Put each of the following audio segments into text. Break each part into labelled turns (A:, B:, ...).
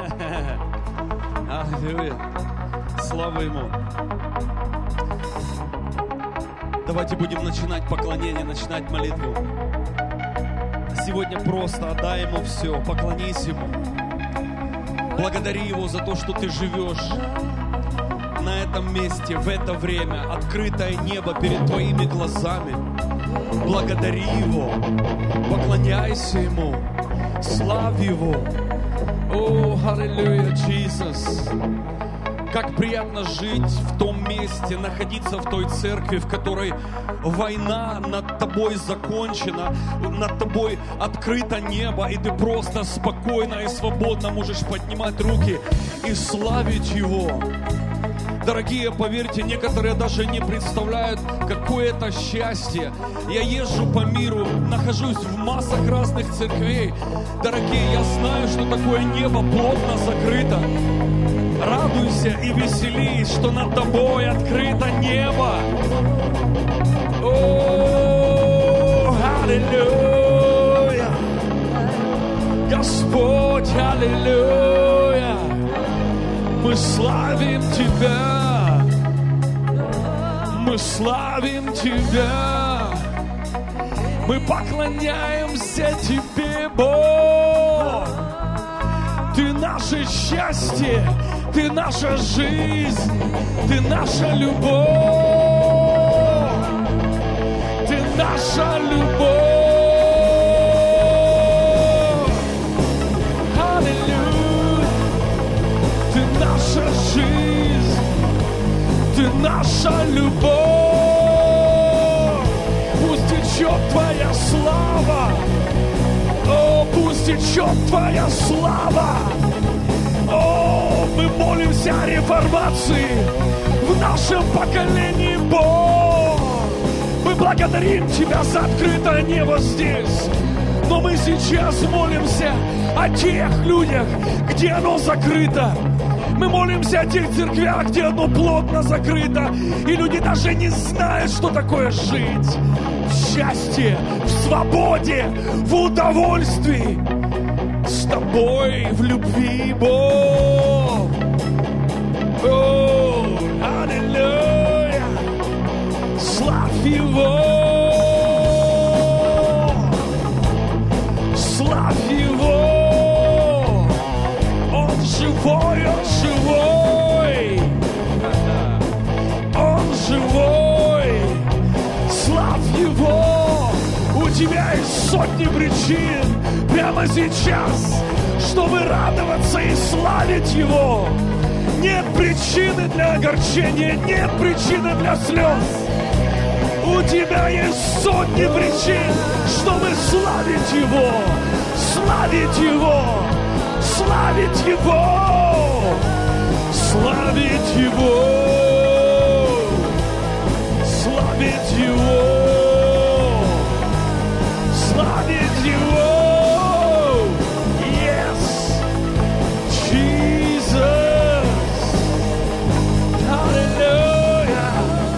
A: Аллилуйя. Слава Ему. Давайте будем начинать поклонение, начинать молитву. Сегодня просто отдай Ему все, поклонись Ему. Благодари Его за то, что ты живешь на этом месте, в это время. Открытое небо перед твоими глазами. Благодари Его, поклоняйся Ему, славь Его. О, аллилуйя, Иисус. Как приятно жить в том месте, находиться в той церкви, в которой война над тобой закончена, над тобой открыто небо, и ты просто спокойно и свободно можешь поднимать руки и славить Его. Дорогие, поверьте, некоторые даже не представляют, какое это счастье. Я езжу по миру, нахожусь в массах разных церквей. Дорогие, я знаю, что такое небо плотно закрыто. Радуйся и веселись, что над тобой открыто небо. О, аллилуйя! Господь, аллилуйя! Мы славим Тебя, мы славим Тебя, мы поклоняемся Тебе, Бог. Ты наше счастье, Ты наша жизнь, Ты наша любовь, Ты наша любовь. Наша жизнь, Ты наша любовь. Пусть течет Твоя слава, о, пусть течет Твоя слава. О, мы молимся о реформации в нашем поколении, Бог. Мы благодарим Тебя за открытое небо здесь. Но мы сейчас молимся о тех людях, где оно закрыто. Мы молимся о тех церквях, где оно плотно закрыто, и люди даже не знают, что такое жить в счастье, в свободе, в удовольствии с Тобой, в любви, Бог. О, аллилуйя! Славь Его! Славь Его! Он живой, Он живой! Он живой! Славь Его! У Тебя есть сотни причин прямо сейчас, чтобы радоваться и славить Его. Нет причины для огорчения, нет причины для слез. У Тебя есть сотни причин, чтобы славить Его, славить Его, славить Его, славить Его, славить Его, славить Его. Yes, Jesus, Hallelujah.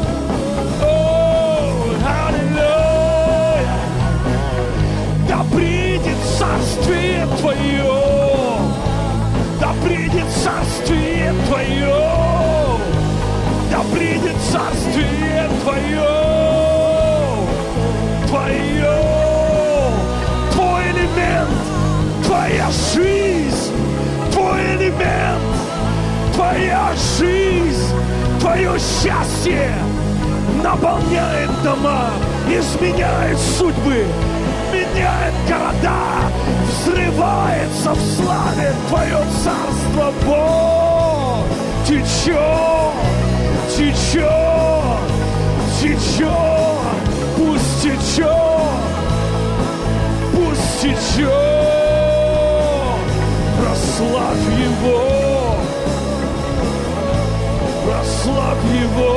A: Да придет царствие Твое, да придет царствие Твое, да придет царствие Твое, Твое, Твой элемент, Твоя жизнь, Твой элемент, Твоя жизнь, Твое счастье наполняет дома, изменяет судьбы, меняет города, взрывается в славе Твое царство, Бог. Течет, течет, течет, пусть течет, пусть течет. Прославь Его, прославь Его.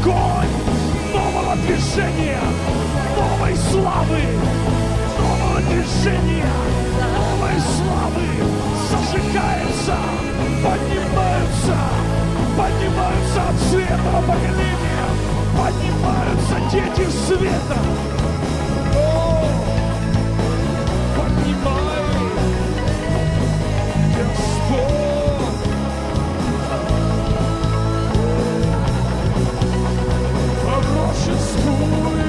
A: огонь нового движения, новой славы, нового движения, новой славы зажигается, поднимаются отцы этого поколения, поднимаются дети света. Поднимай, Господь. Пророчествуй.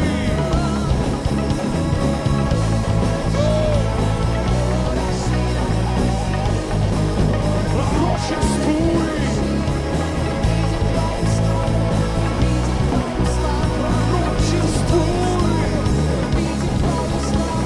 A: Пророчествуй.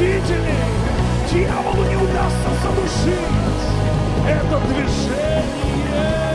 B: победителей. Дьяволу не удастся задушить это движение.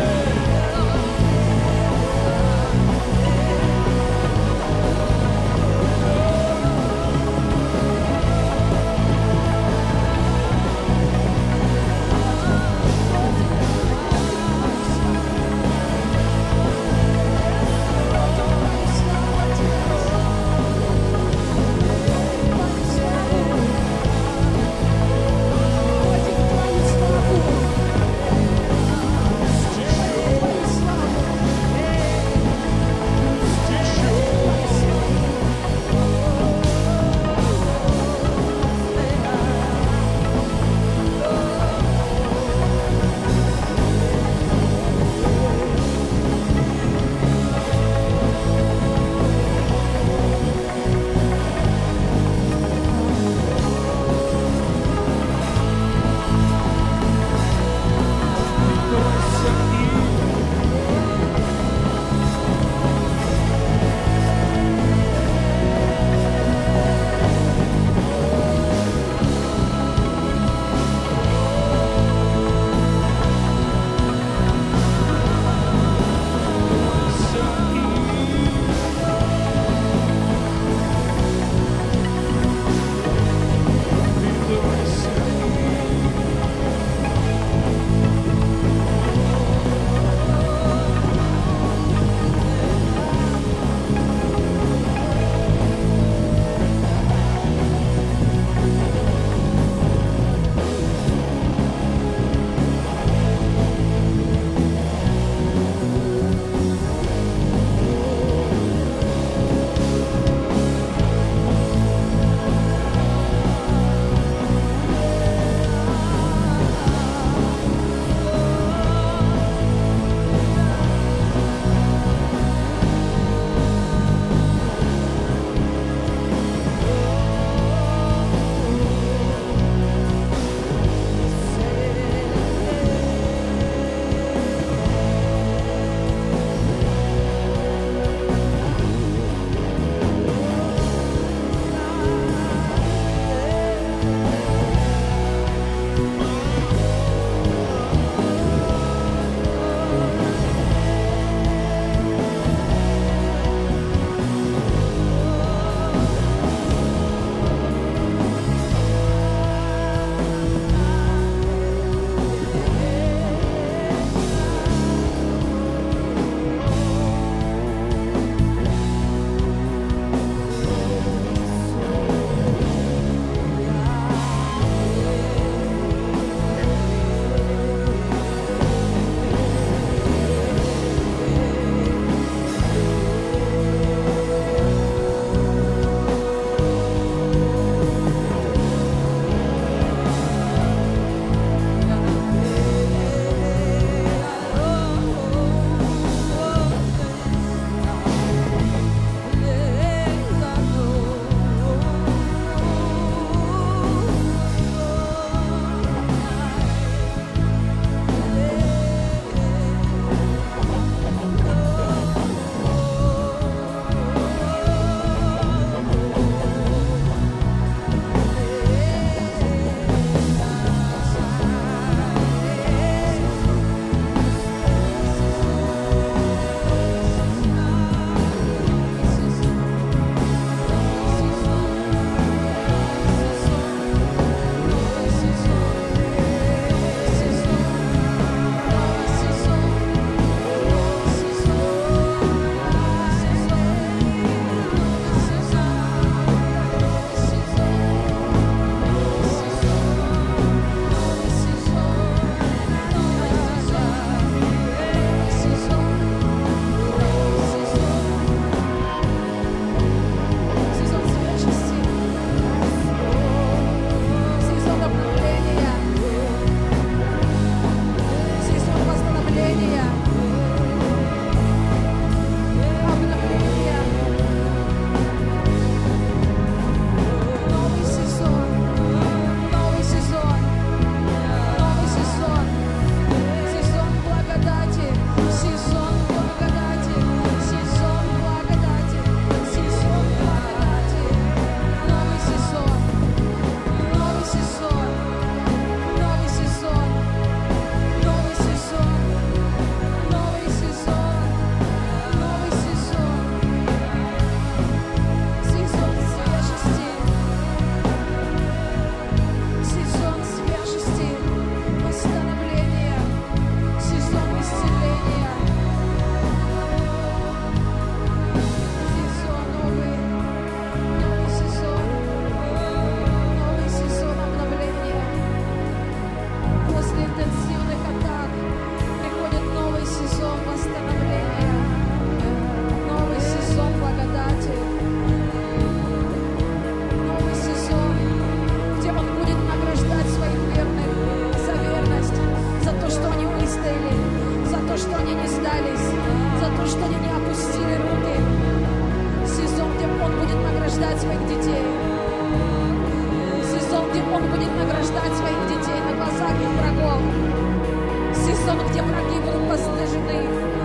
C: где Он будет награждать своих детей на глазах их врагов. Сезон, где враги будут постыжены,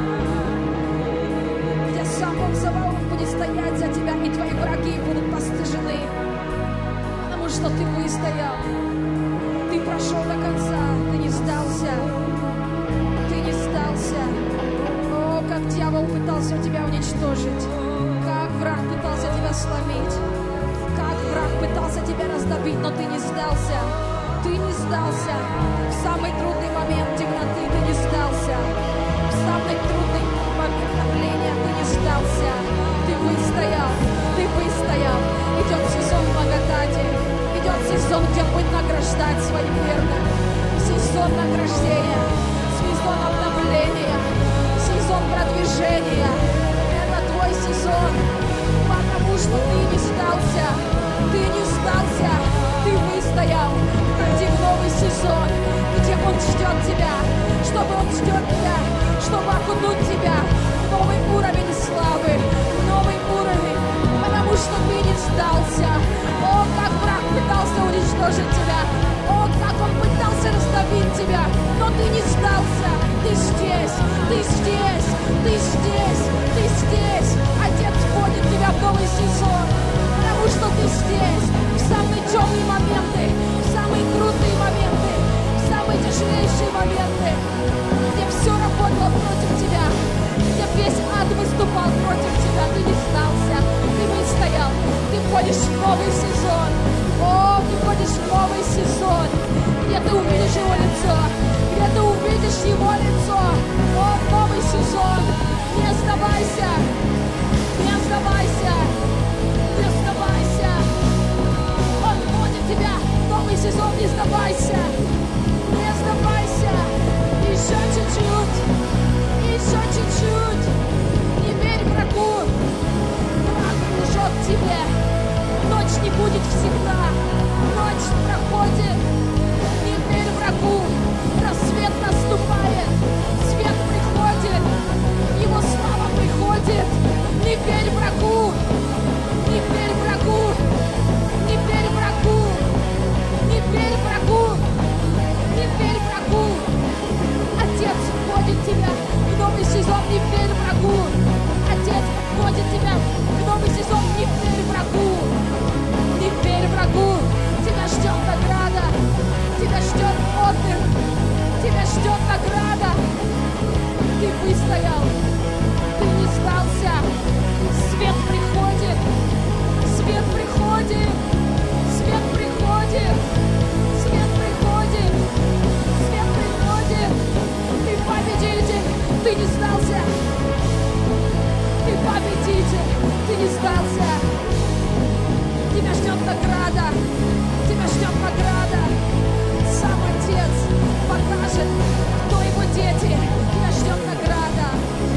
C: где сам Бог Саваоф будет стоять за тебя, и твои враги будут постыжены, потому что ты выстоял, ты прошел до конца, ты не сдался, ты не сдался. О, как дьявол пытался тебя уничтожить, как враг пытался тебя сломить, как враг пытался тебя раздавить, но ты не сдался. Ты не сдался. В самый трудный момент темноты ты не сдался. В самый трудный момент давления ты не сдался. Ты выстоял. Ты выстоял. Идет сезон благодати. Идет сезон, где будет награждать своих верных. Сезон награждения. Сезон обновления. Сезон продвижения. Это твой сезон. Потому что ты не сдался. Ты не сдался. Ты выстоял. Впереди новый сезон, где Он ждет тебя, чтобы Он ждет тебя, чтобы окунуть тебя в новый уровень славы, в новый уровень, потому что ты не сдался. О, как враг пытался уничтожить тебя, о, как он пытался раздавить тебя, но ты не сдался. Ты здесь, ты здесь, ты здесь, ты здесь. Отец вводит тебя в новый сезон, потому что ты здесь, в самые темные моменты, в самые трудные моменты, в самые тяжелейшие моменты, где все работало против тебя, где весь ад выступал против тебя, ты не сдался, ты выстоял, ты входишь в новый сезон. О, ты входишь в новый сезон, где ты увидишь Его лицо, где ты увидишь Его лицо. О, новый сезон, не сдавайся, не сдавайся, не сдавайся. Он вводит тебя в новый сезон, не сдавайся, не сдавайся. Еще чуть-чуть, еще чуть-чуть. Не верь врагу, враг лжет тебе. Ночь не будет всегда, ночь проходит. Не верь врагу, рассвет наступает, свет приходит, Его слава приходит. Не верь врагу, не верь врагу, не верь врагу, не верь врагу, не верь врагу. Отец вводит тебя в новый сезон, не верь врагу. Отец вводит тебя в новый сезон, не верь врагу. Не верь врагу, тебя ждет награда, тебя ждет отдых, тебя ждет награда. Ты выстоял, ты не сдался. Свет приходит, свет приходит, свет приходит, свет приходит, свет приходит. Ты победитель, ты не сдался. Ты победитель, ты не сдался. Тебя ждет награда, тебя ждет награда. Сам Отец покажет, кто Его дети. Тебя ждет награда.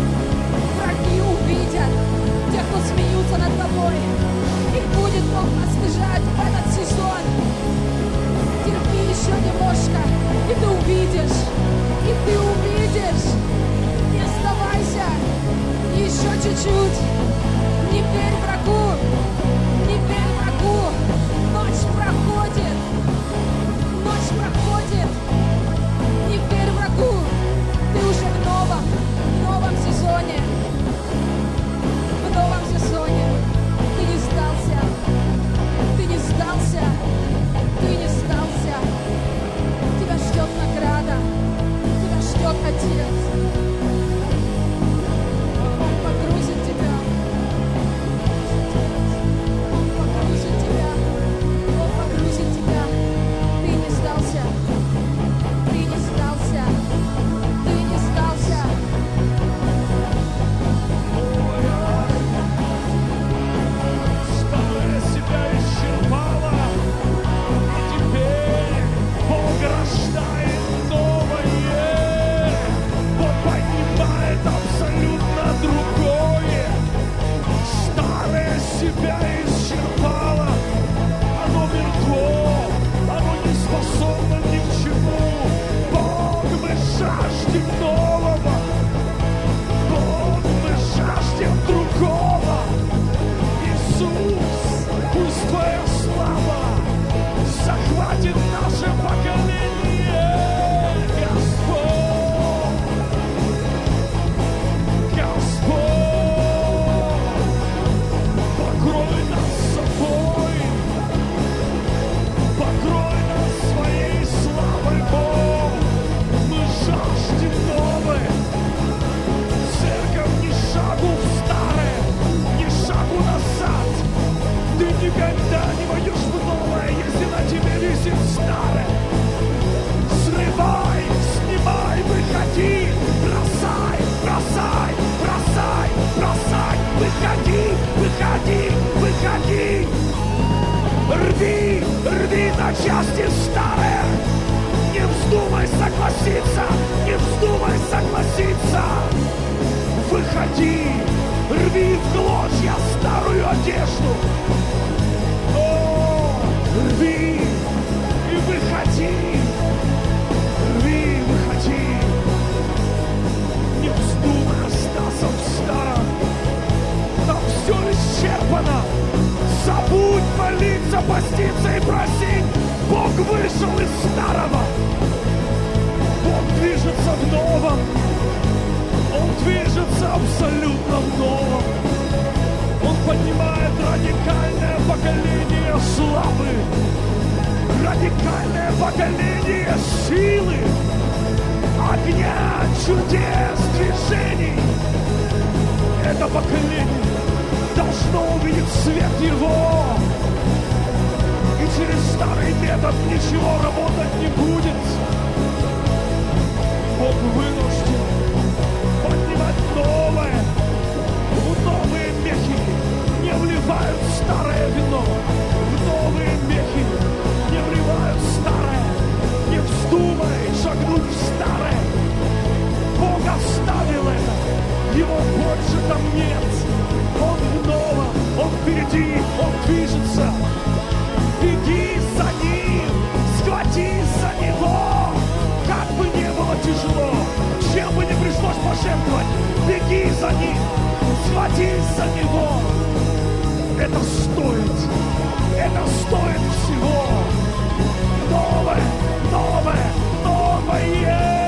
B: на части старое. Не вздумай согласиться, не вздумай согласиться. Выходи, рви в клочья старую одежду. О, рви и выходи. Рви, выходи. Не вздумай остаться в старом. Там все исчерпано. Забудь молиться, поститься и просить. Бог вышел из старого. Бог движется в новом. Он движется абсолютно в новом. Он поднимает радикальное поколение славы. Радикальное поколение силы. Огня, чудес, движений. Это поколение должно увидеть свет Его. И через старый метод ничего работать не будет. Бог вынужден поднимать новое. В новые мехи не вливают старое вино. В новые мехи не вливают старое. Не вздумай шагнуть в старое. Бог оставил это. Его больше там нет. Он в новом, он впереди, он движется. Беги за ним, схватись за него. Как бы ни было тяжело, чем бы ни пришлось пожертвовать, беги за ним, схватись за него. Это стоит всего. Новое, новое, новое.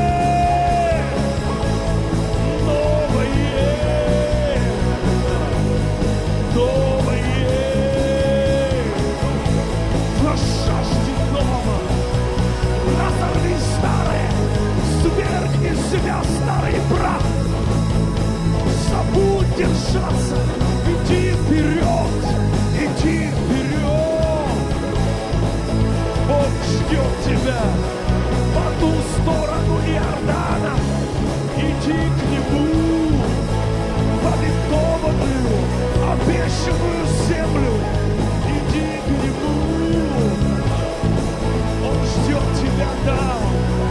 B: Разорви старое, свергни с себя старый прах. Забудь держаться, иди вперед, иди вперед. Бог ждет тебя по ту сторону Иордана. Иди к Нему в обетованную, обещанную землю. Иди к Нему. Он ждет тебя там.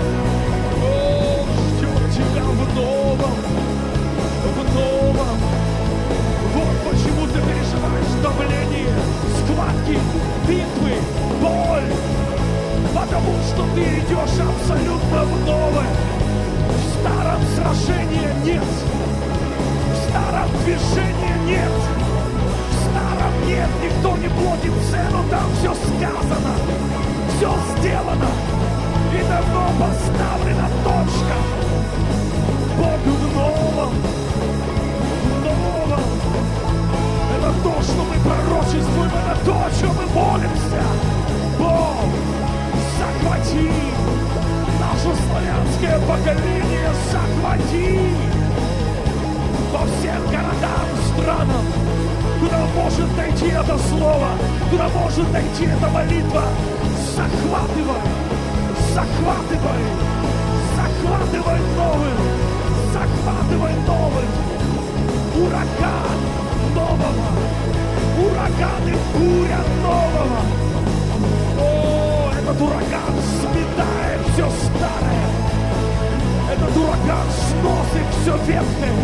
B: Он ждет тебя в новом. В новом. Вот почему ты переживаешь давление, схватки, битвы, боль. Потому что ты идешь абсолютно в новое. В старом сражения нет. В старом движения нет. В старом нет. Никто не платит цену. Там все сказано. Все сделано. И давно поставлена точка. Бог в новом. В новом. Это то, что мы пророчествуем. Это то, о чем мы молимся. Бог, захвати наше славянское поколение. Захвати по всем городам, странам, куда может дойти это слово, куда может дойти эта молитва. Захватывай, захватывай, захватывай новым, захватывай новым. Ураган нового, ураган и буря нового. О, этот ураган сметает все старое. Этот ураган сносит все ветхое.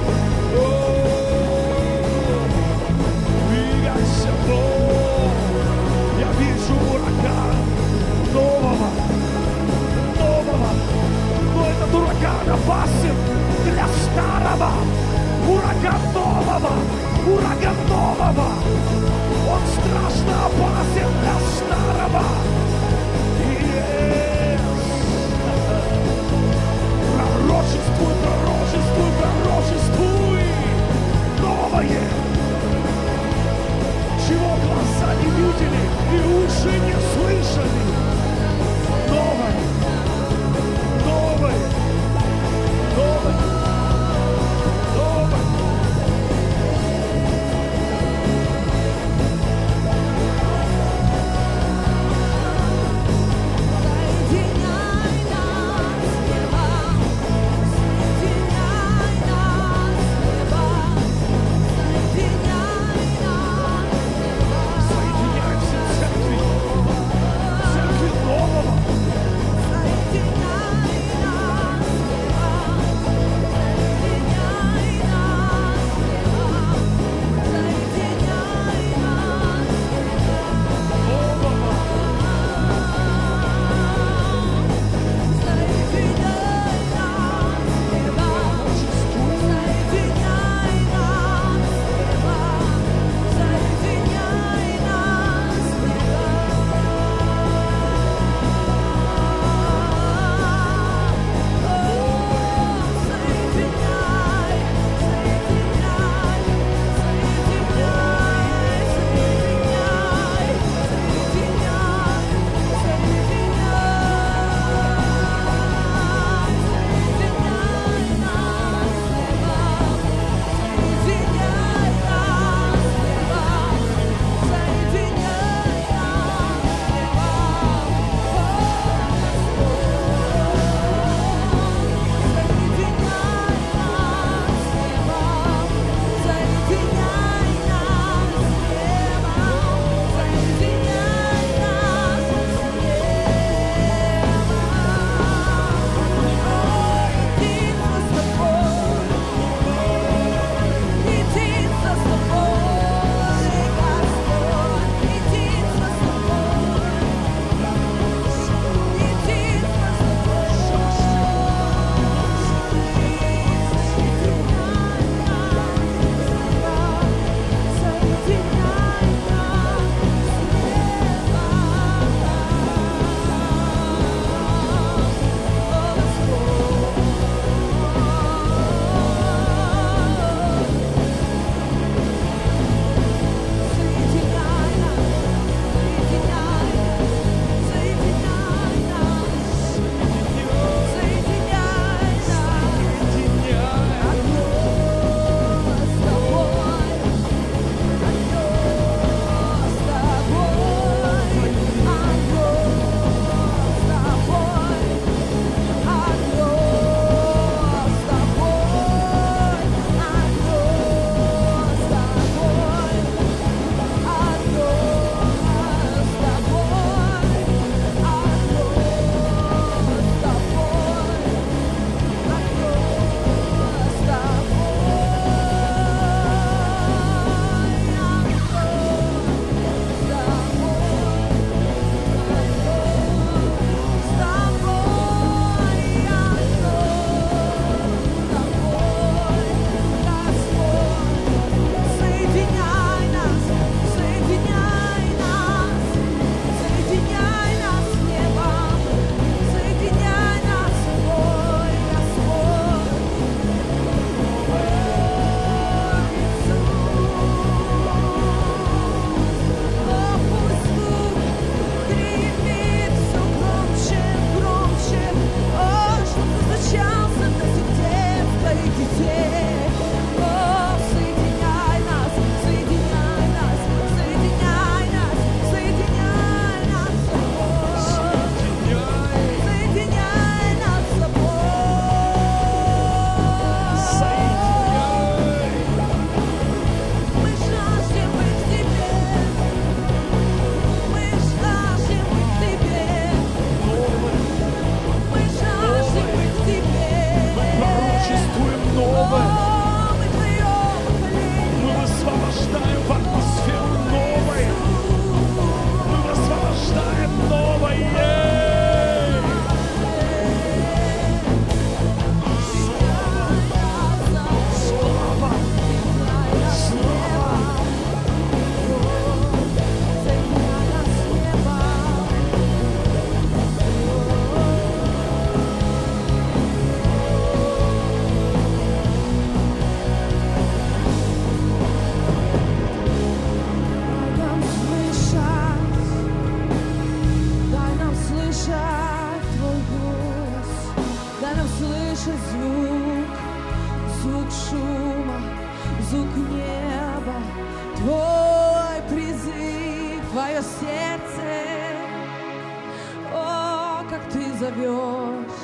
B: Двигайся, Бог. Я вижу ураган нового, нового. Но этот ураган опасен для старого. Ураган нового, ураган нового. Он страшно опасен для старого. Пророчествуй, пророчествуй, пророчествуй.
C: зовешь.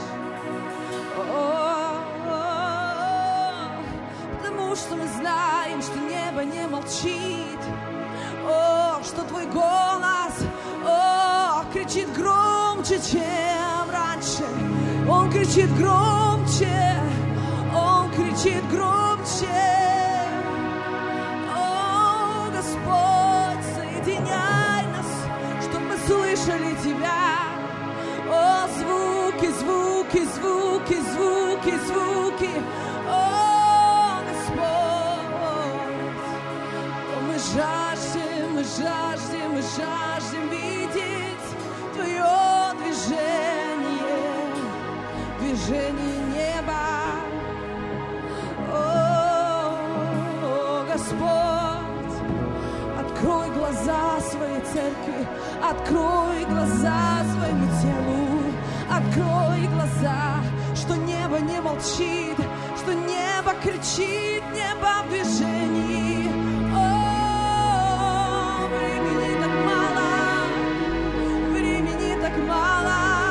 C: Потому что мы знаем, что небо не молчит. Что твой голос кричит громче, чем раньше. Он кричит громче, он кричит громче. О, Господь, соединяй нас, чтобы мы слышали Тебя. О, звуки, звуки, звуки, звуки, звуки. О, Господь, мы жаждем, мы жаждем, мы жаждем видеть Твое движение, движение неба. О, Господь, открой глаза своей церкви, открой глаза своему телу, открой глаза, что небо не молчит, что небо кричит, небо в движении. О, времени так мало, времени так мало.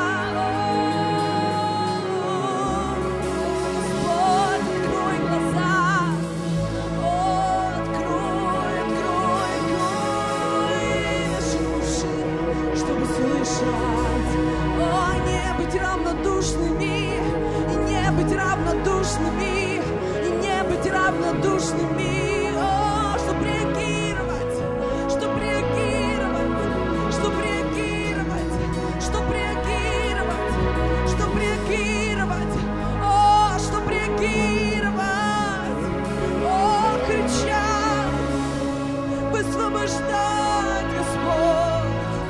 C: Господь, открой глаза, открой, открой, открой наши уши, чтобы слышать. О, не быть равнодушными, и не быть равнодушными, и не быть равнодушными. О, чтобы реагировать, чтобы реагировать, чтобы реагировать, чтобы реагировать, чтобы реагировать. О, чтобы реагировать. О, кричать, высвобождать, Господь.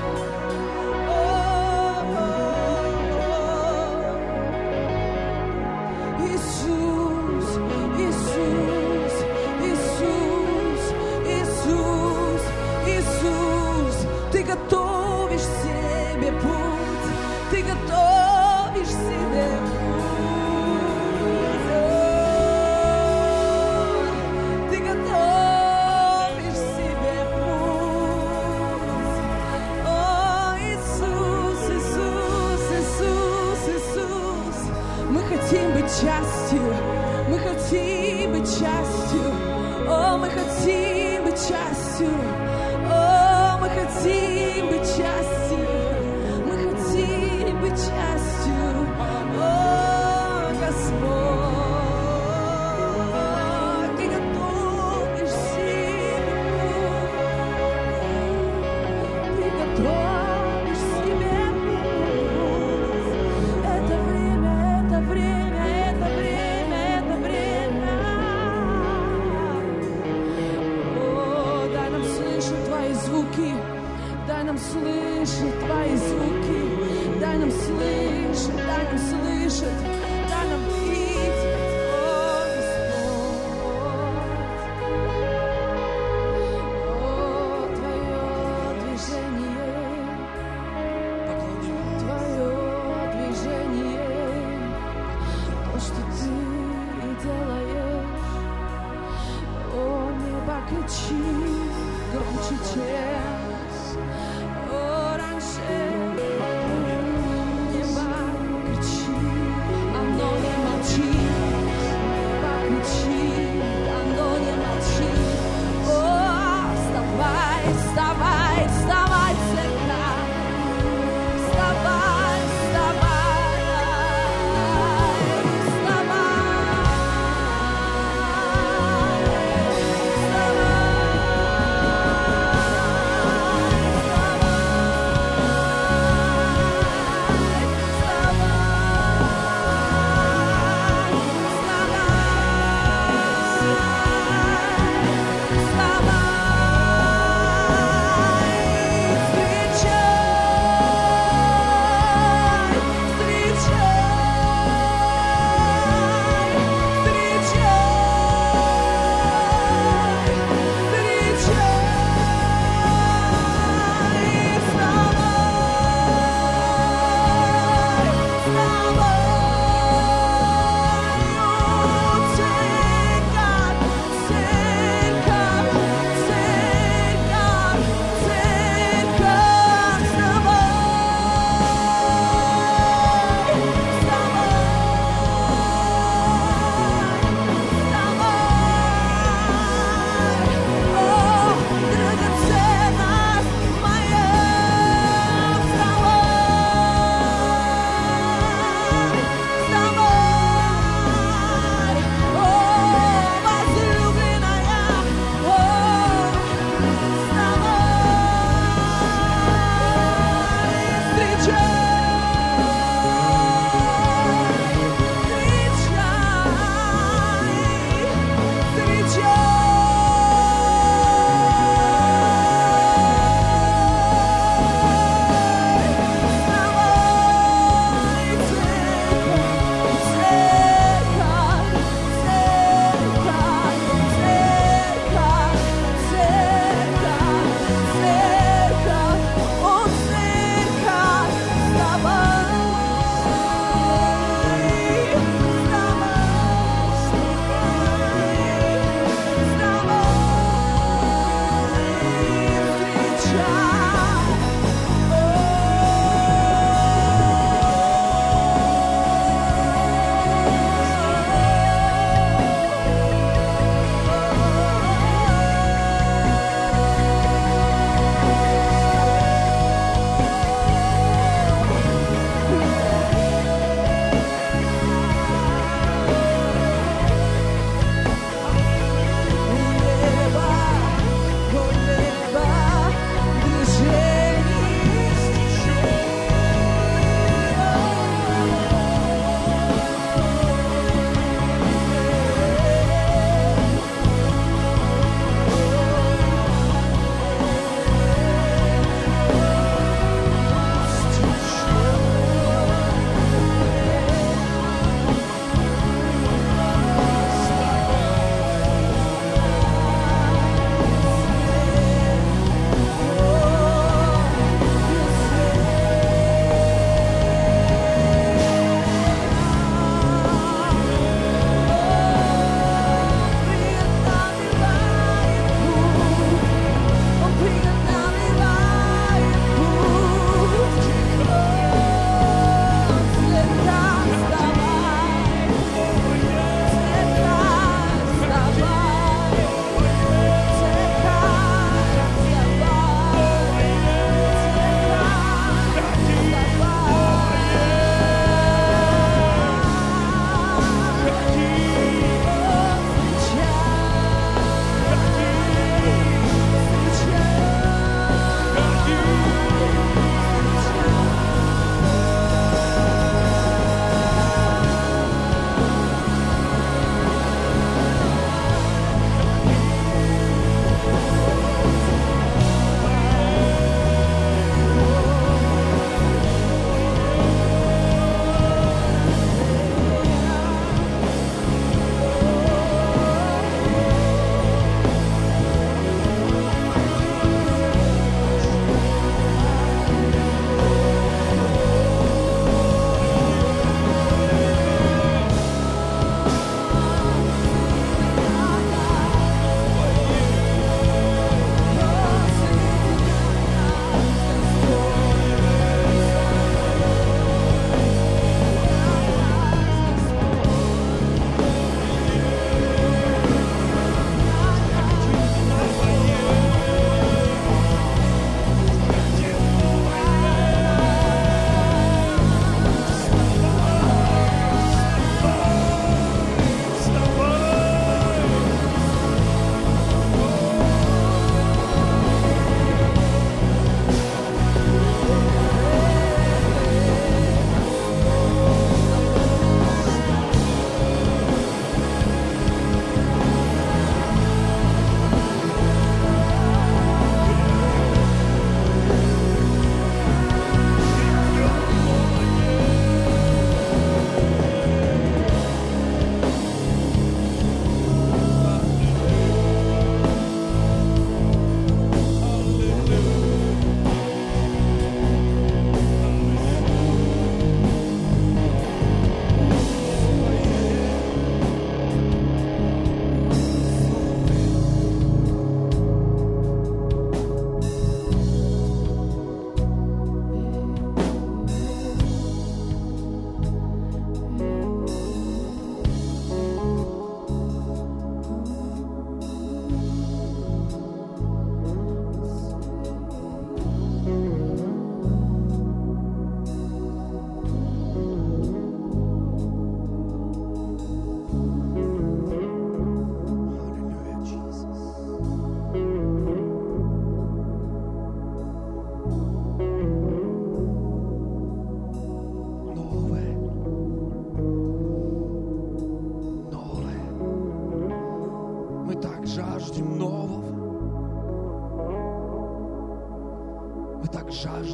C: Иисус, Иисус, Иисус, Иисус, Иисус, Ты готовишь себе путь, Ты готовишь себе путь. Ты готовишь себе путь. О, Иисус, Иисус, Иисус, Иисус, мы хотим быть частью, мы хотим быть частью. О, мы хотим быть частью. О, мы хотим быть частью. Мы хотим быть частью. О, Господь, Ты готовишь себе путь. Ты готовишь себе путь. Это время, это время, это время, это время. О, дай нам слышать Твои звуки, дай нам слышать Твои звуки, дай нам слышать, дай нам слышать, дай нам видеть. О, Господь, о, Твое движение, Твое движение, то, что Ты делаешь. О, небо кричит громче, чем раньше. Небо кричит,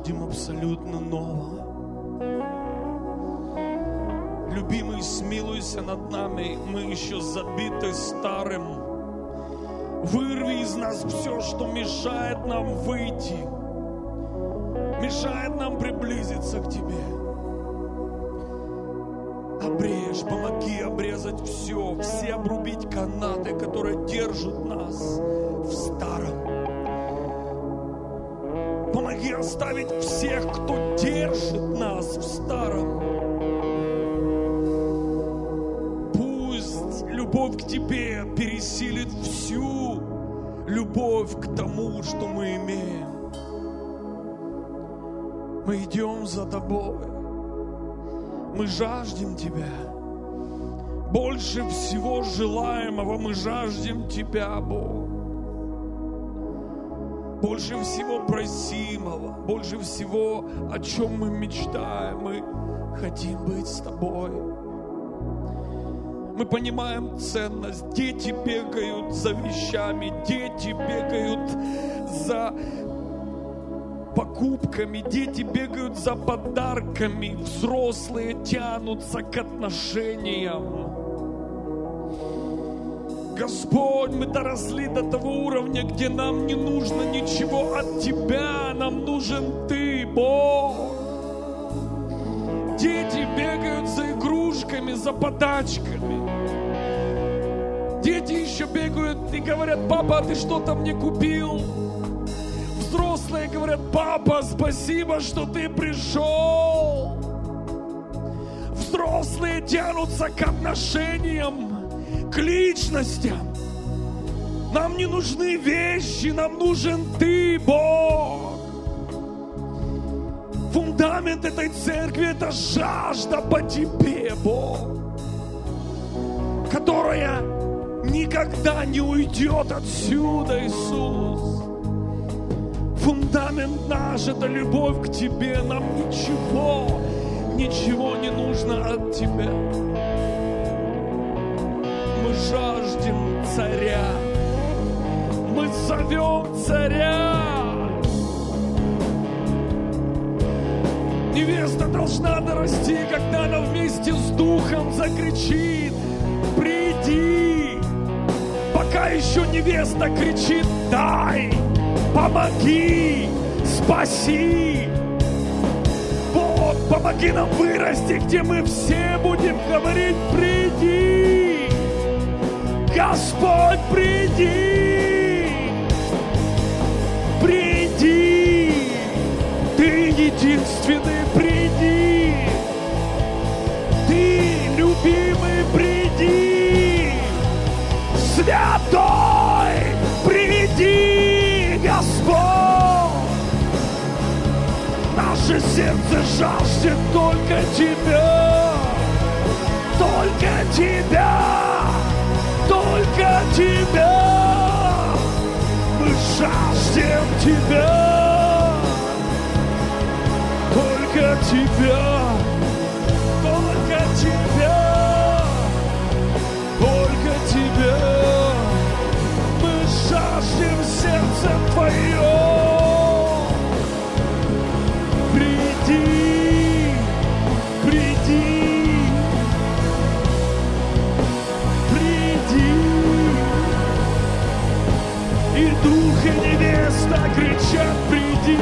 A: жаждем абсолютно нового. Любимый, смилуйся над нами, мы еще забиты старым. Вырви из нас все, что мешает нам выйти, мешает нам приблизиться к Тебе. Обрежь, помоги обрезать все обрубить канаты, которые держат нас в старом. Помоги оставить всех, кто держит нас в старом. Пусть любовь к Тебе пересилит всю любовь к тому, что мы имеем. Мы идем за Тобой. Мы жаждем Тебя. Больше всего желаемого мы жаждем Тебя, Бог. Больше всего просимого, больше всего, о чем мы мечтаем, мы хотим быть с Тобой. Мы понимаем ценность. Дети бегают за вещами, дети бегают за покупками, дети бегают за подарками, взрослые тянутся к отношениям. Господь, мы доросли до того уровня, где нам не нужно ничего от Тебя, нам нужен Ты, Бог. Дети бегают за игрушками, за подачками. Дети еще бегают и говорят: папа, а ты что-то мне купил? Взрослые говорят: папа, спасибо, что ты пришел. Взрослые тянутся к отношениям, к личностям. Нам не нужны вещи, нам нужен Ты, Бог. Фундамент этой церкви — это жажда по Тебе, Бог, которая никогда не уйдет отсюда, Иисус. Фундамент наш — это любовь к Тебе. Нам ничего не нужно от Тебя. Мы жаждем Царя. Мы зовем Царя. Невеста должна дорасти, когда она вместе с Духом закричит: приди. Пока еще невеста кричит: дай, помоги, спаси. Бог, помоги нам вырасти, где мы все будем говорить: приди. Господь, приди. Приди. Ты единственный, приди. Ты, любимый, приди. Святой, приди, Господь. Наше сердце жаждет только Тебя. Только Тебя. Только Тебя. Мы жаждем Тебя. Только Тебя. Только Тебя. Только Тебя. Мы жаждем сердце Твое. Приди. Приди. Приди. И дух, и невеста кричат: приди.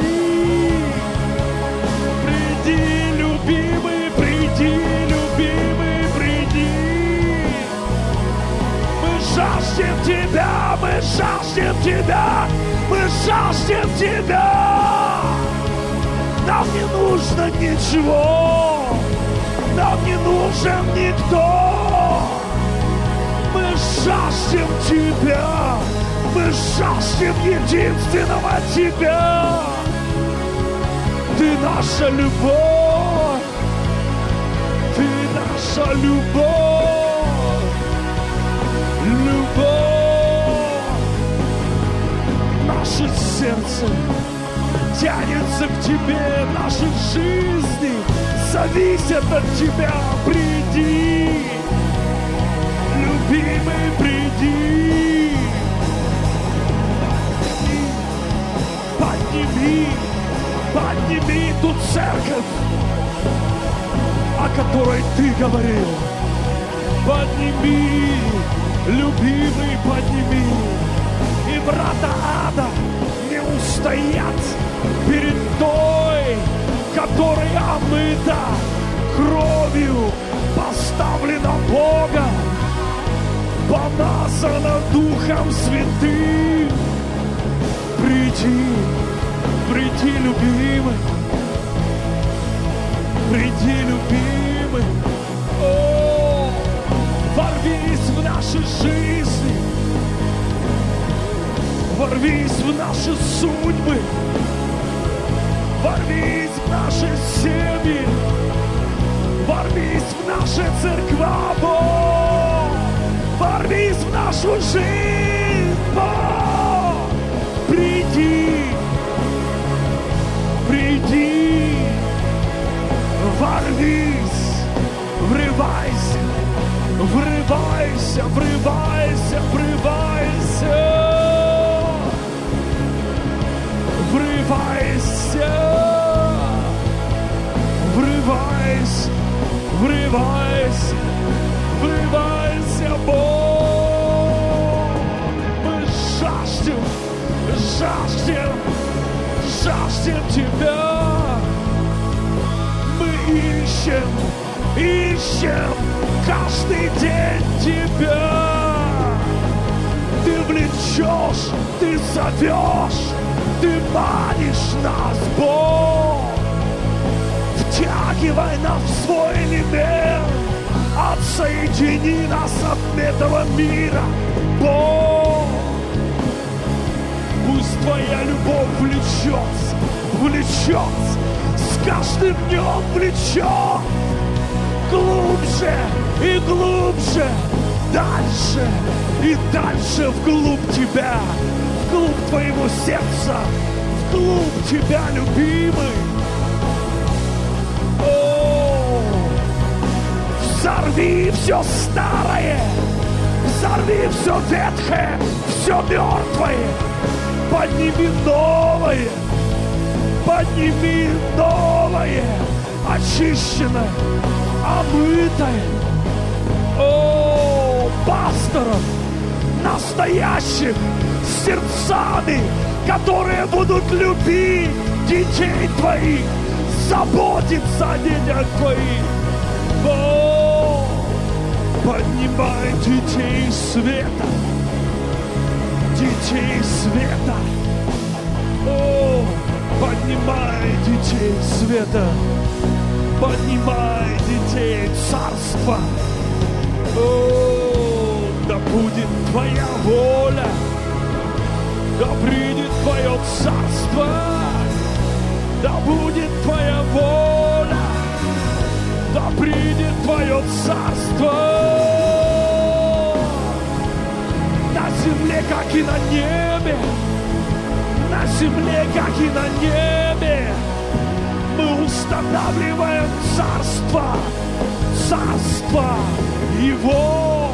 A: Приди, любимый, приди, любимый, приди. Мы жаждем Тебя, мы жаждем Тебя, мы жаждем Тебя. Нам не нужно ничего, нам не нужен никто. Мы жаждем Тебя, мы жаждем единственного Тебя. Ты наша любовь, Ты наша любовь, любовь. Наше сердце тянется к Тебе, наши жизни зависят от Тебя. Приди, любимый, приди. Подними
B: Подними ту церковь, о которой ты говорил. Подними, любимый, подними. И врата ада не устоят перед той, которая омыта кровью, поставлена Богом, помазана Духом Святым. Приди, приди, любимый, приди, любимый. О, ворвись в наши жизни, ворвись в наши судьбы, ворвись в наши семьи, ворвись в наши церква, Бог, ворвись в нашу жизнь, Бог. Приди, приди, ворвись, врывайся, врывайся, врывайся, врывайся, врывайся, врывайся, врывайся, врывайся, Бог. Мы жаждем, жаждем, жаждем Тебя. Мы ищем, ищем каждый день Тебя. Ты влечешь, ты зовешь, ты манишь нас, Бог. Втягивай нас в свой элемент, отсоедини нас от этого мира, Бог. Пусть Твоя любовь влечется, влечется, с каждым днем влечет глубже и глубже, дальше и дальше вглубь Тебя, вглубь Твоего сердца, вглубь Тебя, любимый. О, взорви все старое, взорви все ветхое, все мертвое, подними новое, подними новое, очищенное, омытое. О, пасторов, настоящих, с сердцами, которые будут любить детей Твоих, заботиться о детях Твоих. О, поднимай детей света, детей света. О, поднимай детей света, поднимай детей царства. О, да будет Твоя воля, да придет Твое царство, да будет Твоя воля, да придет Твое царство на земле, как и на небе, на земле, как и на небе. Мы устанавливаем царство, царство Его,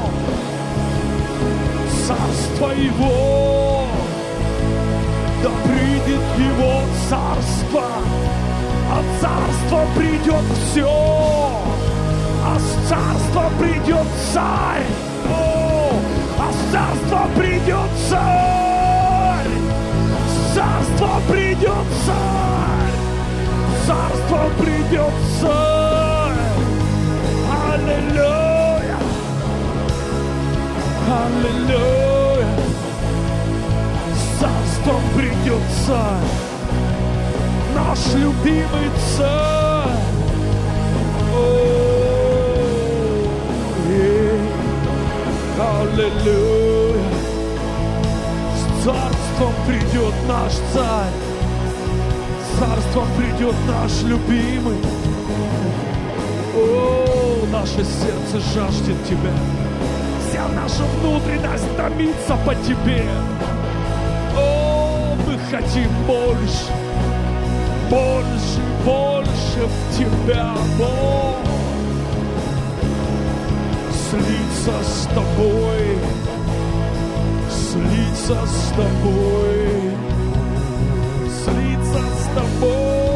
B: царство Его, да придет Его царство, от царства придет все, а с царства придет царь, о, а с царства придет царь, с царства придет царь, с царства придет царь. Аллилуйя, аллилуйя, с царством придет царь, наш любимый царь. Аллилуйя, с царством придет наш царь, с царством придет наш любимый. О, наше сердце жаждет Тебя, вся наша внутренность томится по Тебе. О, мы хотим больше, больше, больше в Тебя, Бог. Слиться с Тобой, слиться с Тобой, слиться с Тобой.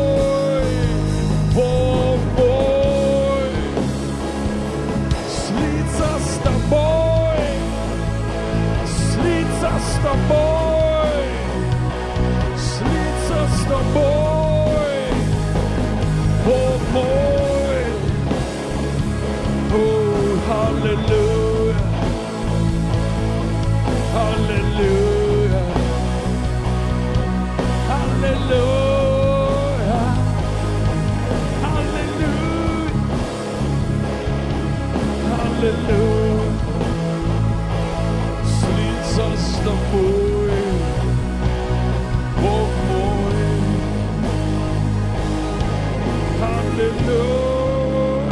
B: Аллилуйя.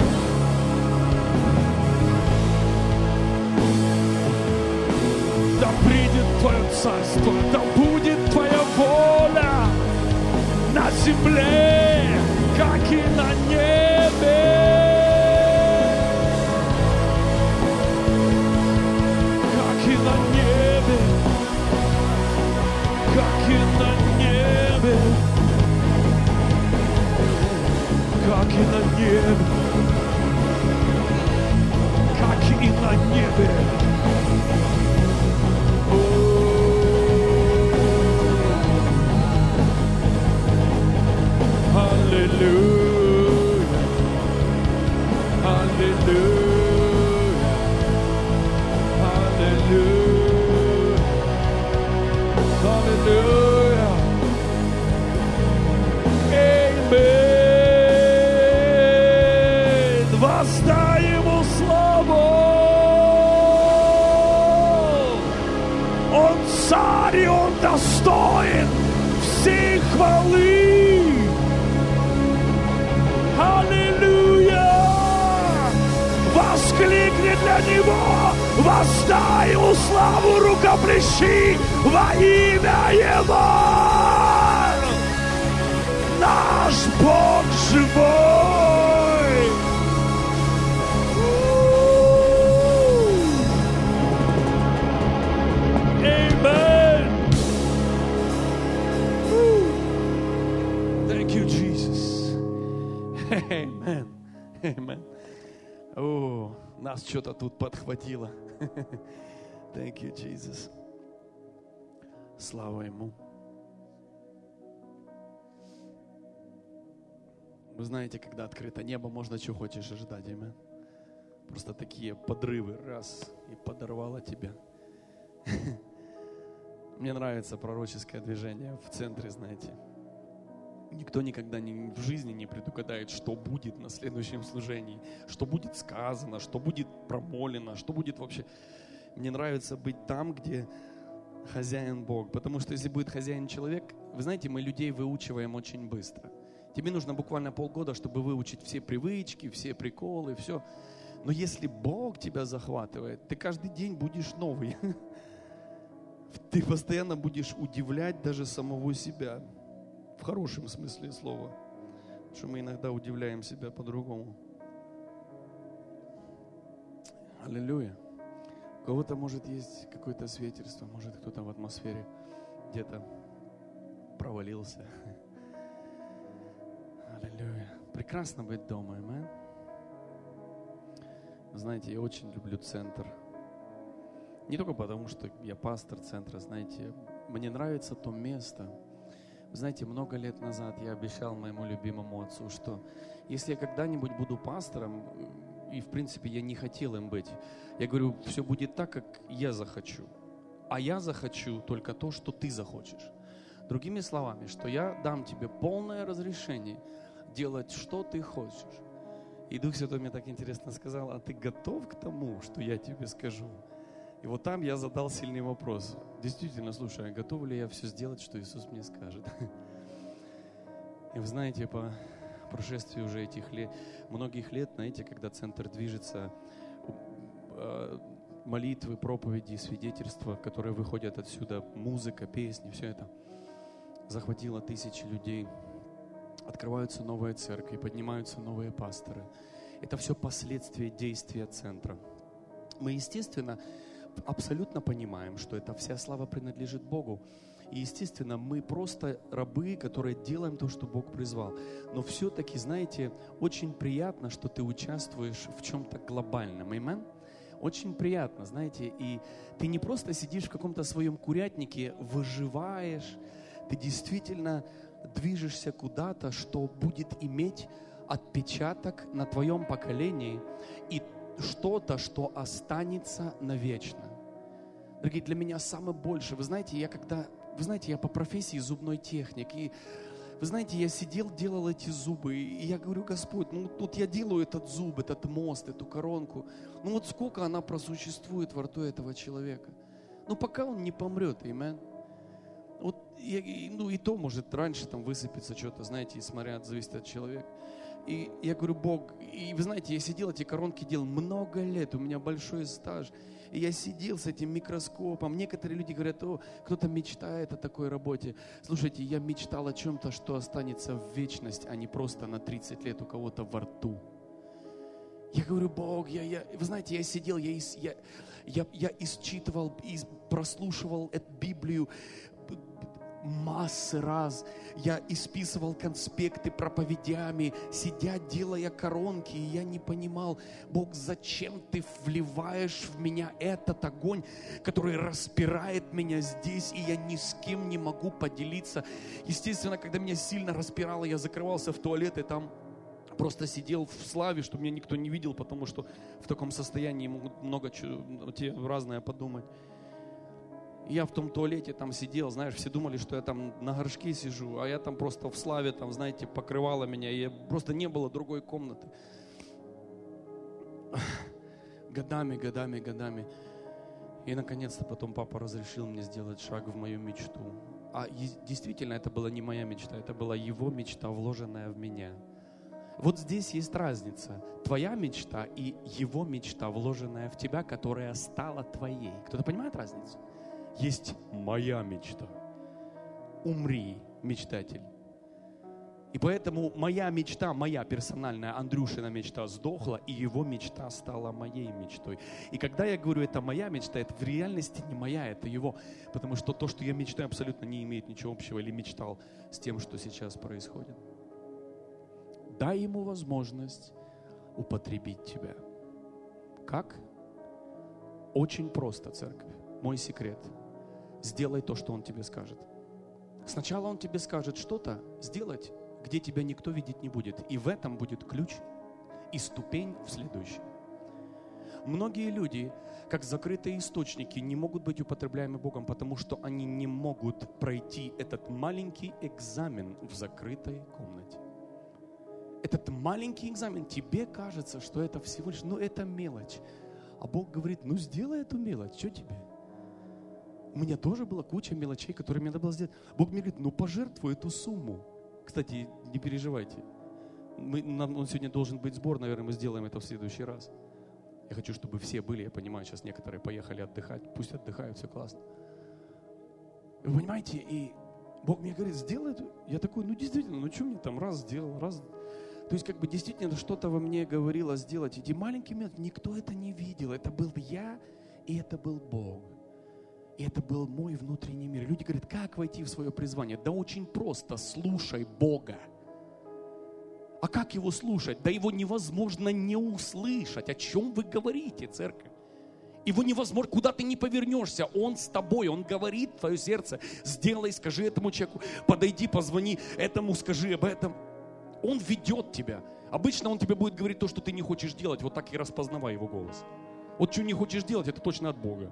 B: Да придет Твое царство, да будет Твоя воля на земле, как и на небе. Как и на небе, как и на небе, как и на небе, как и на небе. Аллилуйя, аллилуйя, аллилуйя, аллилуйя. Аминь. Воздай Ему славу. Он царь, и Он достоин всей хвалы. Аллилуйя! Воскликни для Него, воздай Ему славу, рукоплещи во имя Его! Наш Бог живой! Amen! Thank you, Jesus. Amen. Amen. О, нас что-то тут подхватило. Thank you, Jesus. Слава Ему. Вы знаете, когда открыто небо, можно что хочешь ожидать, amen. Просто такие подрывы, раз, и подорвало тебя. Мне нравится пророческое движение в центре, знаете. Никто никогда в жизни не предугадает, что будет на следующем служении, что будет сказано, что будет промолено, что будет вообще. Мне нравится быть там, где хозяин Бог, потому что если будет хозяин человек, вы знаете, мы людей выучиваем очень быстро. Тебе нужно буквально полгода, чтобы выучить все привычки, все приколы, все. Но если Бог тебя захватывает, ты каждый день будешь новый. Ты постоянно будешь удивлять даже самого себя. В хорошем смысле слова. Что мы иногда удивляем себя по-другому. Аллилуйя. У кого-то, может, есть какое-то свидетельство, может, кто-то в атмосфере где-то провалился. Аллилуйя. Прекрасно быть дома, аминь. Знаете, я очень люблю центр. Не только потому, что я пастор центра, знаете, мне нравится то место. Вы знаете, много лет назад я обещал моему любимому отцу, что если я когда-нибудь буду пастором, и в принципе я не хотел им быть, я говорю, все будет так, как я захочу. А я захочу только то, что ты захочешь. Другими словами, что я дам тебе полное разрешение делать, что ты хочешь. И Дух Святой мне так интересно сказал, а ты готов к тому, что я тебе скажу? И вот там я задал сильный вопрос. Действительно, слушай, а готов ли я все сделать, что Иисус мне скажет? И вы знаете, по прошествии уже этих лет, многих лет, знаете, когда центр движется, молитвы, проповеди, свидетельства, которые выходят отсюда, музыка, песни, все это захватило тысячи людей. Открываются новые церкви, поднимаются новые пасторы. Это все последствия действия центра. Мы, естественно, абсолютно понимаем, что эта вся слава принадлежит Богу. И, естественно, мы просто рабы, которые делаем то, что Бог призвал. Но все-таки, знаете, очень приятно, что ты участвуешь в чем-то глобальном. Аминь? Очень приятно, знаете. И ты не просто сидишь в каком-то своем курятнике, выживаешь. Ты действительно движешься куда-то, что будет иметь отпечаток на твоем поколении. И что-то, что останется навечно. Дорогие, для меня самое большее, вы знаете, я по профессии зубной техник, и вы знаете, я сидел, делал эти зубы, и я говорю, Господь, ну вот я делаю этот зуб, этот мост, эту коронку, ну вот сколько она просуществует во рту этого человека? Ну пока он не помрет, аминь. Вот, ну и то может раньше там высыпется что-то, знаете, смотря, зависит от человека.
A: И я говорю, Бог, и вы знаете, я сидел, эти коронки делал много лет, у меня большой стаж. И я сидел с этим микроскопом. Некоторые люди говорят, кто-то мечтает о такой работе. Слушайте, я мечтал о чем-то, что останется в вечность, а не просто на 30 лет у кого-то во рту. Я говорю, Бог, вы знаете, я сидел, я исчитывал, прослушивал эту Библию массы раз. Я исписывал конспекты проповедями, сидя, делая коронки, и я не понимал, Бог, зачем ты вливаешь в меня этот огонь, который распирает меня здесь, и я ни с кем не могу поделиться. Естественно, когда меня сильно распирало, я закрывался в туалет, и там просто сидел в славе, чтобы меня никто не видел, потому что в таком состоянии могут много чего разное подумать. Я в том туалете там сидел, знаешь, все думали, что я там на горшке сижу, а я там просто в славе, там, знаете, покрывало меня, и просто не было другой комнаты. Годами. И наконец-то потом папа разрешил мне сделать шаг в мою мечту. А действительно, это была не моя мечта, это была его мечта, вложенная в меня. Вот здесь есть разница. Твоя мечта и его мечта, вложенная в тебя, которая стала твоей. Кто-то понимает разницу? Есть моя мечта. Умри, мечтатель. И поэтому моя мечта, моя персональная Андрюшина мечта сдохла, и его мечта стала моей мечтой. И когда я говорю, это моя мечта, это в реальности не моя, это его. Потому что то, что я мечтаю, абсолютно не имеет ничего общего или мечтал с тем, что сейчас происходит. Дай ему возможность употребить тебя. Как? Очень просто, церковь. Мой секрет. Сделай то, что он тебе скажет. Сначала он тебе скажет что-то сделать, где тебя никто видеть не будет. И в этом будет ключ и ступень в следующем. Многие люди, как закрытые источники, не могут быть употребляемы Богом, потому что они не могут пройти этот маленький экзамен в закрытой комнате. Этот маленький экзамен, тебе кажется, что это всего лишь, это мелочь. А Бог говорит, сделай эту мелочь, что тебе? У меня тоже была куча мелочей, которые мне надо было сделать. Бог мне говорит, пожертвуй эту сумму. Кстати, не переживайте. Он сегодня должен быть сбор, наверное, мы сделаем это в следующий раз. Я хочу, чтобы все были, я понимаю, сейчас некоторые поехали отдыхать, пусть отдыхают, все классно. Вы понимаете, и Бог мне говорит, сделай это. Я такой, действительно, что мне там раз сделал, раз... То есть, действительно, что-то во мне говорило сделать. Эти маленькие моменты, никто это не видел. Это был я, и это был Бог. И это был мой внутренний мир. Люди говорят, как войти в свое призвание? Да очень просто, слушай Бога. А как его слушать? Да его невозможно не услышать. О чем вы говорите, церковь? Его невозможно, куда ты не повернешься, он с тобой, он говорит в твое сердце. Сделай, скажи этому человеку, подойди, позвони этому, скажи об этом. Он ведет тебя. Обычно он тебе будет говорить то, что ты не хочешь делать. Вот так и распознавай его голос. Вот что не хочешь делать, это точно от Бога.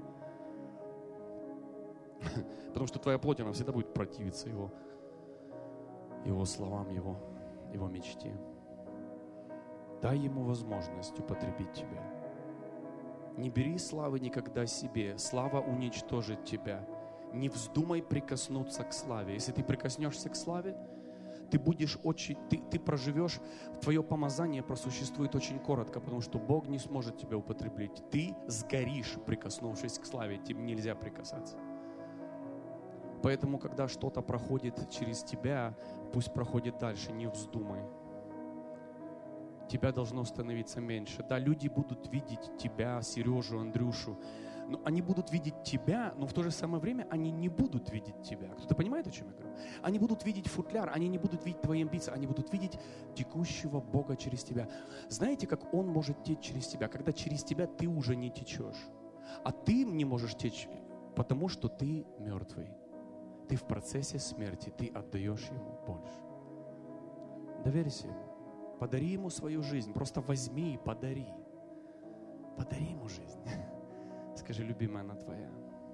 A: Потому что твоя плоть, она всегда будет противиться его словам, его мечте. Дай ему возможность употребить тебя. Не бери славы никогда себе. Слава уничтожит тебя. Не вздумай прикоснуться к славе. Если ты прикоснешься к славе, ты проживешь, твое помазание просуществует очень коротко, потому что Бог не сможет тебя употреблить. Ты сгоришь, прикоснувшись к славе. Тебе нельзя прикасаться. Поэтому, когда что-то проходит через тебя, пусть проходит дальше, не вздумай. Тебя должно становиться меньше. Да, люди будут видеть тебя, Сережу, Андрюшу, но они будут видеть тебя, но в то же самое время они не будут видеть тебя. Кто-то понимает, о чем я говорю? Они будут видеть футляр, они не будут видеть твои амбиции, они будут видеть текущего Бога через тебя. Знаете, как Он может течь через тебя? Когда через тебя ты уже не течешь, а ты не можешь течь, потому что ты мертвый. Ты в процессе смерти, ты отдаешь Ему больше. Доверься Ему. Подари Ему свою жизнь. Просто возьми и подари. Подари Ему жизнь. Скажи, любимая, она твоя.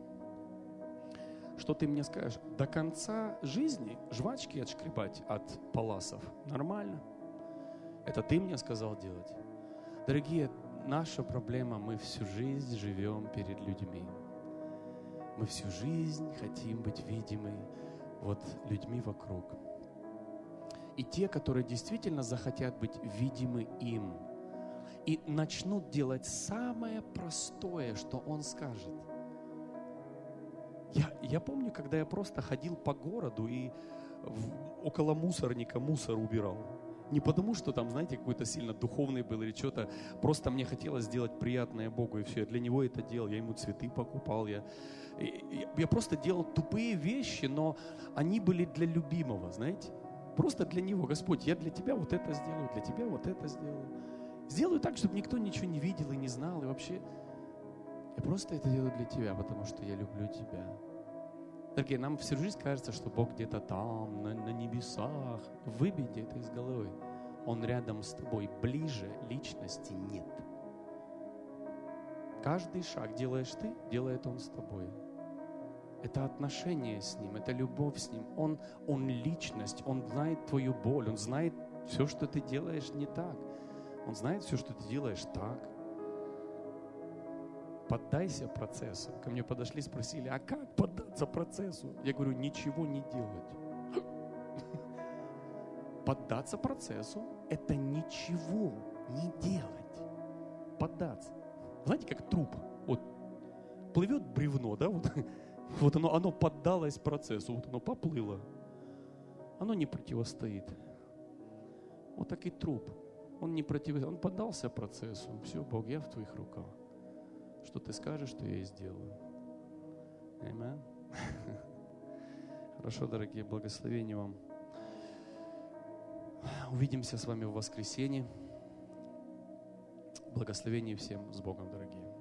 A: Что ты мне скажешь? До конца жизни жвачки отшкребать от паласов нормально. Это ты мне сказал делать. Дорогие, наша проблема, мы всю жизнь живем перед людьми. Мы всю жизнь хотим быть видимы людьми вокруг.
D: и те, которые действительно захотят быть видимы им. И начнут делать самое простое, что Он скажет. Я помню, когда я просто ходил по городу и около мусорника мусор убирал. Не потому, что там, знаете, какой-то сильно духовный был или что-то. Просто мне хотелось сделать приятное Богу, и все. Я для Него это делал. Я Ему цветы покупал. Я просто делал тупые вещи, но они были для любимого, знаете. Просто для Него. Господь, я для Тебя вот это сделаю, для Тебя вот это сделаю. Сделаю так, чтобы никто ничего не видел и не знал. И вообще, я просто это делаю для Тебя, потому что я люблю Тебя. Дорогие, нам всю жизнь кажется, что Бог где-то там, на небесах. Выбейте это из головы. Он рядом с тобой. Ближе личности нет. Каждый шаг делаешь ты, делает Он с тобой. Это отношение с Ним, это любовь с Ним. Он личность, Он знает твою боль, Он знает все, что ты делаешь не так. Он знает все, что ты делаешь так. Поддайся процессу. Ко мне подошли, спросили, а как поддаться процессу? Я говорю, ничего не делать. Поддаться процессу – это ничего не делать. Поддаться. Знаете, как труп. Вот плывет бревно, да? Вот оно поддалось процессу, вот оно поплыло. Оно не противостоит. Вот так и труп. Он не противостоит, он поддался процессу. Все, Бог, я в Твоих руках. Что Ты скажешь, что я и сделаю. Аминь. Хорошо, дорогие, благословения вам. Увидимся с вами в воскресенье. Благословений всем с Богом, дорогие.